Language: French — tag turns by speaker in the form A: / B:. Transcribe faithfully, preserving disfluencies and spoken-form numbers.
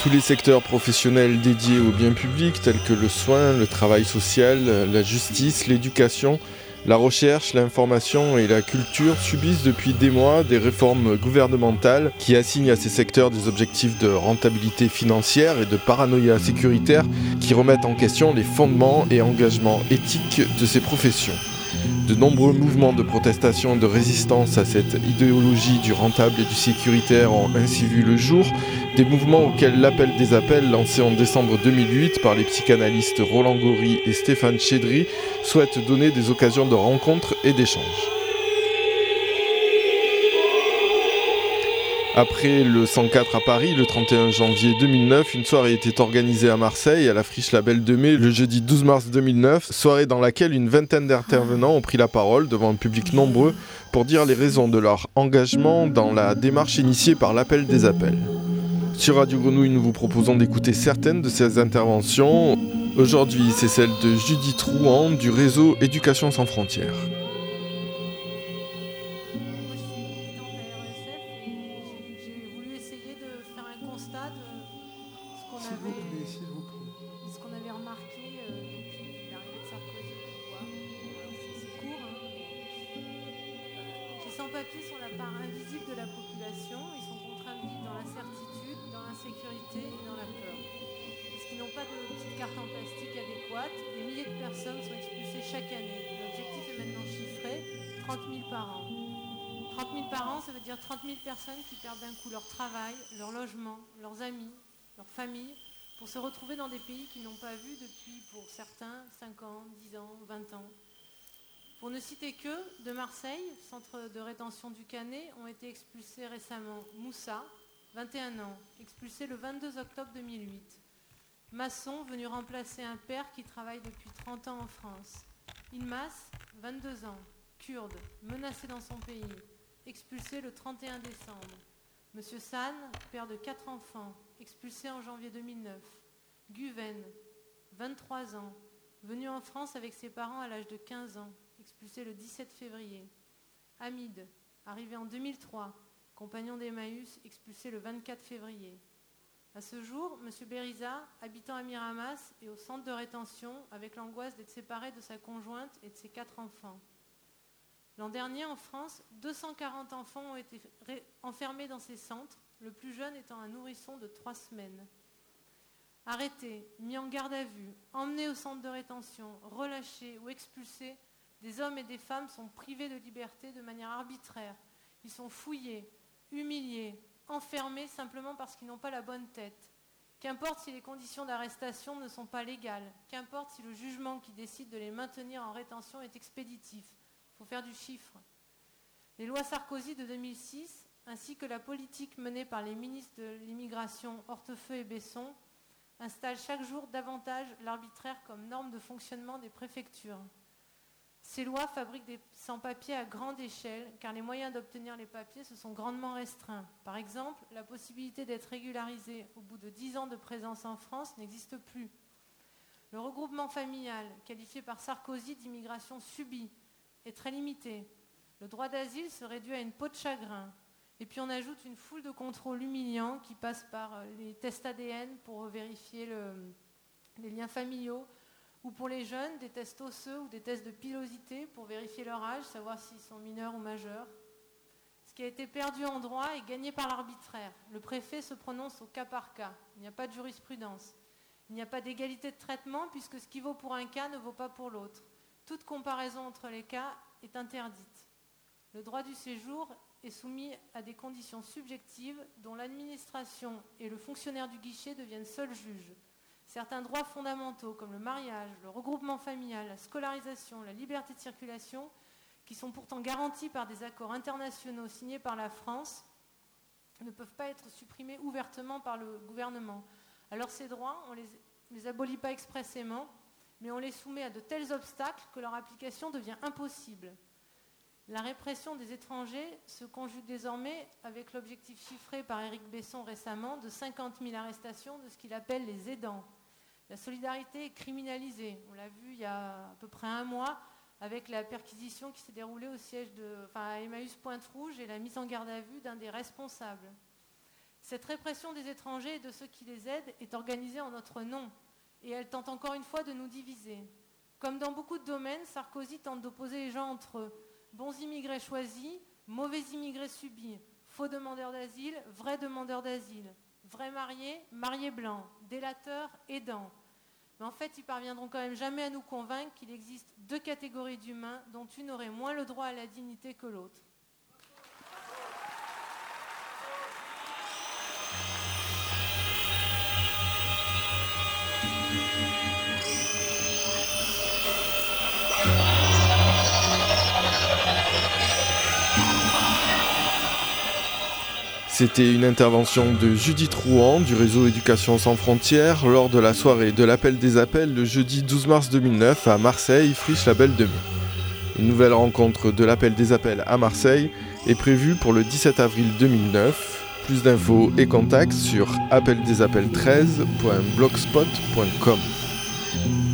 A: tous les secteurs professionnels dédiés au bien public, tels que le soin, le travail social, la justice, l'éducation, la recherche, l'information et la culture subissent depuis des mois des réformes gouvernementales qui assignent à ces secteurs des objectifs de rentabilité financière et de paranoïa sécuritaire qui remettent en question les fondements et engagements éthiques de ces professions. De nombreux mouvements de protestation et de résistance à cette idéologie du rentable et du sécuritaire ont ainsi vu le jour, des mouvements auxquels l'appel des appels lancé en décembre deux mille huit par les psychanalystes Roland Gori et Stéphane Chédri souhaite donner des occasions de rencontres et d'échanges. Après le cent quatre à Paris, le trente et un janvier deux mille neuf, une soirée était organisée à Marseille, à la Friche La Belle de Mai, le jeudi douze mars deux mille neuf, soirée dans laquelle une vingtaine d'intervenants ont pris la parole devant un public nombreux pour dire les raisons de leur engagement dans la démarche initiée par l'appel des appels. Sur Radio Grenouille, nous vous proposons d'écouter certaines de ces interventions. Aujourd'hui, c'est celle de Judith Rouen du réseau Éducation sans frontières.
B: Sans-papiers sont la part invisible de la population. Ils sont contraints de vivre dans l'incertitude, dans l'insécurité et dans la peur. Parce qu'ils n'ont pas de petites cartes en plastique adéquates, des milliers de personnes sont expulsées chaque année. L'objectif est maintenant chiffré, trente mille par an. trente mille par an, ça veut dire trente mille personnes qui perdent d'un coup leur travail, leur logement, leurs amis, leur famille, pour se retrouver dans des pays qu'ils n'ont pas vus depuis, pour certains, cinq ans, dix ans, vingt ans. Pour ne citer que, de Marseille, centre de rétention du Canet, ont été expulsés récemment Moussa, vingt et un ans, expulsé le vingt-deux octobre deux mille huit. Maçon, venu remplacer un père qui travaille depuis trente ans en France. Ilmas, vingt-deux ans, kurde, menacé dans son pays, expulsé le trente et un décembre. Monsieur San, père de quatre enfants, expulsé en janvier deux mille neuf. Guven, vingt-trois ans, venu en France avec ses parents à l'âge de quinze ans, expulsé le dix-sept février. Hamid, arrivé en deux mille trois, compagnon d'Emmaüs, expulsé le vingt-quatre février. À ce jour, M. Beriza, habitant à Miramas et au centre de rétention, avec l'angoisse d'être séparé de sa conjointe et de ses quatre enfants. L'an dernier, en France, deux cent quarante enfants ont été ré- enfermés dans ces centres, le plus jeune étant un nourrisson de trois semaines. Arrêtés, mis en garde à vue, emmenés au centre de rétention, relâchés ou expulsés, des hommes et des femmes sont privés de liberté de manière arbitraire. Ils sont fouillés, humiliés, enfermés simplement parce qu'ils n'ont pas la bonne tête. Qu'importe si les conditions d'arrestation ne sont pas légales, qu'importe si le jugement qui décide de les maintenir en rétention est expéditif. Il faut faire du chiffre. Les lois Sarkozy de deux mille six, ainsi que la politique menée par les ministres de l'immigration Hortefeux et Besson, installent chaque jour davantage l'arbitraire comme norme de fonctionnement des préfectures. Ces lois fabriquent des sans-papiers à grande échelle, car les moyens d'obtenir les papiers se sont grandement restreints. Par exemple, la possibilité d'être régularisé au bout de dix ans de présence en France n'existe plus. Le regroupement familial, qualifié par Sarkozy d'immigration subie, est très limité. Le droit d'asile se réduit à une peau de chagrin. Et puis on ajoute une foule de contrôles humiliants qui passent par les tests A D N pour vérifier le, les liens familiaux, ou pour les jeunes, des tests osseux ou des tests de pilosité pour vérifier leur âge, savoir s'ils sont mineurs ou majeurs. Ce qui a été perdu en droit est gagné par l'arbitraire. Le préfet se prononce au cas par cas. Il n'y a pas de jurisprudence. Il n'y a pas d'égalité de traitement puisque ce qui vaut pour un cas ne vaut pas pour l'autre. Toute comparaison entre les cas est interdite. Le droit du séjour est soumis à des conditions subjectives dont l'administration et le fonctionnaire du guichet deviennent seuls juges. Certains droits fondamentaux comme le mariage, le regroupement familial, la scolarisation, la liberté de circulation, qui sont pourtant garantis par des accords internationaux signés par la France, ne peuvent pas être supprimés ouvertement par le gouvernement. Alors ces droits, on ne les, les abolit pas expressément, mais on les soumet à de tels obstacles que leur application devient impossible. La répression des étrangers se conjugue désormais avec l'objectif chiffré par Éric Besson récemment de cinquante mille arrestations de ce qu'il appelle les aidants. La solidarité est criminalisée. On l'a vu il y a à peu près un mois avec la perquisition qui s'est déroulée au siège de, enfin, à Emmaüs Pointe-Rouge et la mise en garde à vue d'un des responsables. Cette répression des étrangers et de ceux qui les aident est organisée en notre nom, et elle tente encore une fois de nous diviser. Comme dans beaucoup de domaines, Sarkozy tente d'opposer les gens entre eux. Bons immigrés choisis, mauvais immigrés subis, faux demandeurs d'asile, vrais demandeurs d'asile, vrais mariés, mariés blancs, délateurs, aidants. Mais en fait, ils parviendront quand même jamais à nous convaincre qu'il existe deux catégories d'humains dont une aurait moins le droit à la dignité que l'autre.
A: C'était une intervention de Judith Rouen du réseau Éducation sans frontières lors de la soirée de l'appel des appels le jeudi douze mars deux mille neuf à Marseille, Friche Label deux mille. Une nouvelle rencontre de l'appel des appels à Marseille est prévue pour le dix-sept avril deux mille neuf. Plus d'infos et contacts sur appel des appels treize point blogspot point com.